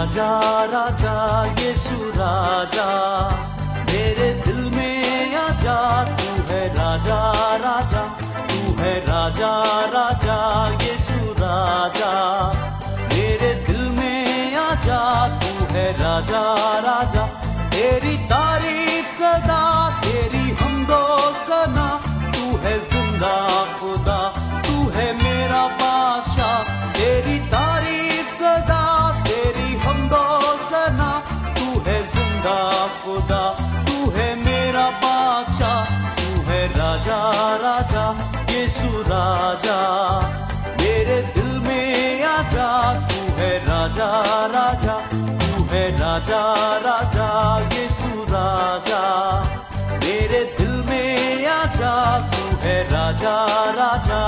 राजा राजा यीशु राजा, मेरे दिल में आजा, तू है राजा राजा, तू है राजा राजा यीशु राजा, मेरे दिल में आजा, तू है राजा राजा। तेरी तारीफ सदा, तेरी हमदो सना, तू है जिंदा खुदा, तू है मेरा बादशाह। तेरी तारीफ सदा, तेरी हमदो सना, तू है जिंदा खुदा, तू है मेरा बादशाह। तू है राजा राजा यीशु राजा, मेरे दिल में आजा, तू है राजा राजा, तू है राजा राजा यीशु राजा, मेरे दिल में आजा, तू है राजा राजा।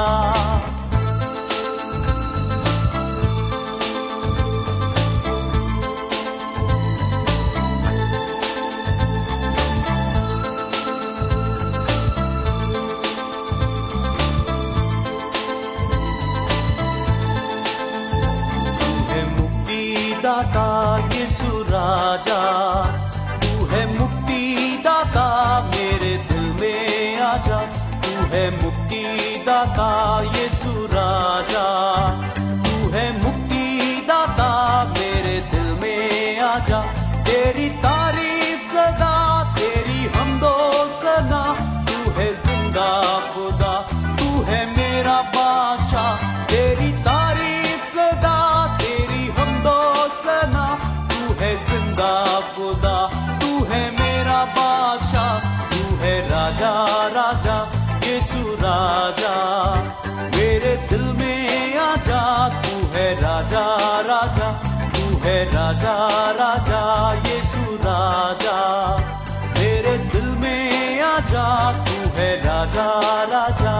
दाता यीशु राजा, तू है मुक्ति दाता, मेरे दिल में आजा, तू है मुक्ति दाता यीशु राजा, तू है मुक्ति दाता, मेरे दिल में आजा। तेरी तारीफ सदा, तेरी हमदो सना, तू है जिंदा खुदा, तू है मेरा बादशाह। तेरी तारीफ सदा, तेरी हमदो सना, तू है जिंदा खुदा, तू है मेरा बादशाह। तू है राजा राजा यीशु राजा, मेरे दिल में आजा, तू है राजा राजा, तू है राजा राजा यीशु राजा, मेरे दिल में आजा, तू है राजा राजा।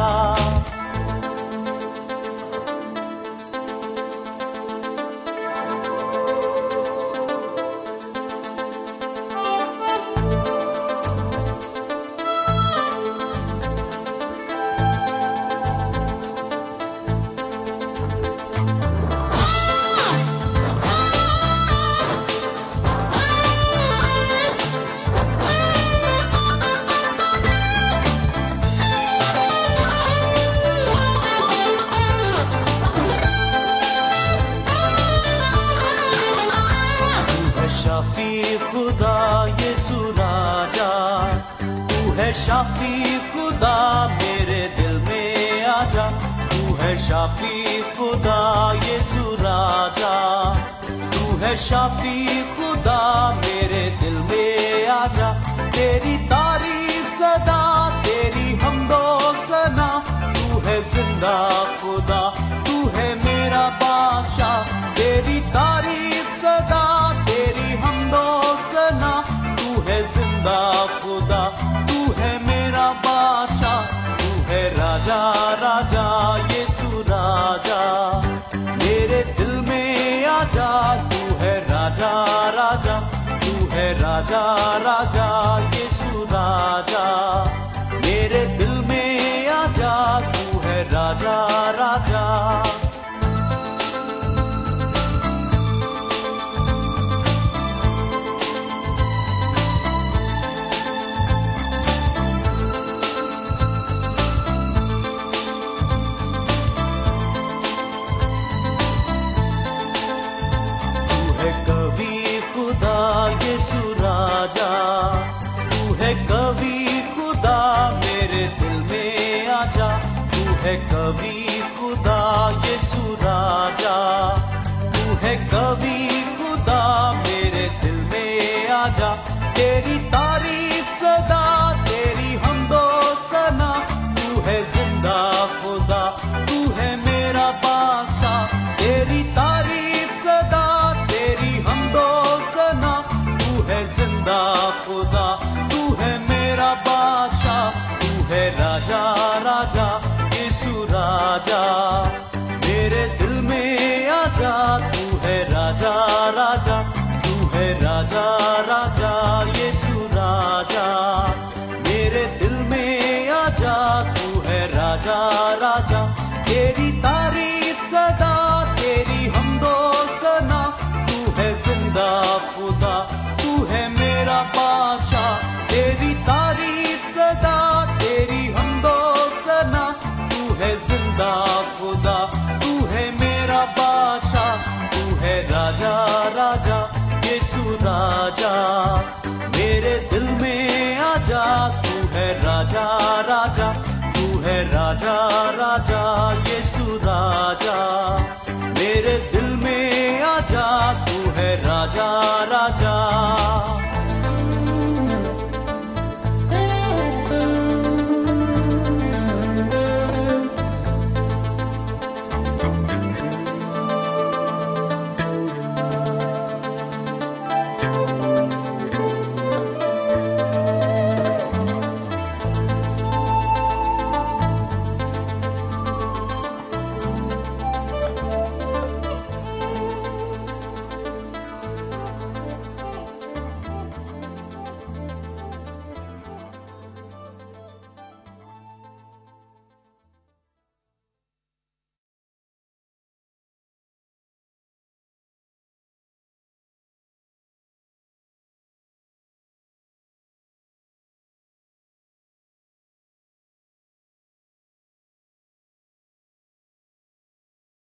खुदा यीशु राजा, तू है शाफी खुदा, मेरे दिल में आजा, तू है शाफी खुदा यीशु राजा, तू है शाफी खुदा, मेरे दिल में आजा। तेरी तारीफ सदा, तेरी हमदो सना, तू है जिंदा खुदा, तू है मेरा बादशाह। तेरी तारीफ सदा, तेरी हमदो सना, तू है जिंदा खुदा, तू है मेरा बादशाह। तू है राजा राजा यीशु राजा, मेरे दिल में आजा, तू है राजा राजा, तू है राजा राजा यीशु राजा, मेरे दिल में आजा, तू है राजा राजा। यीशु राजा, तू है कवि खुदा, मेरे दिल में आजा, तू है कवि खुदा यीशु राजा, तू है कवि खुदा, मेरे दिल में आजा। तेरी तारीफ सदा, तेरी हमदो सना, तू है जिंदा खुदा, तू है मेरा बादशाह। तेरी तारीफ सदा, तेरी हमदो सना, तू है जिंदा खुदा, तू है मेरा बादशाह। तू है राजा राजा यीशु राजा, मेरे दिल में आजा, तू है राजा राजा, तू है राजा राजा यीशु राजा, मेरे दिल में आजा, तू है राजा राजा। तेरी तारीफ सदा, तेरी हमदो सना, तू है जिंदा खुदा खुदा, तू है मेरा बादशाह, तू है राजा राजा यीशु राजा। मेरे दिल में आजा, तू है राजा राजा, तू है राजा राजा यीशु राजा।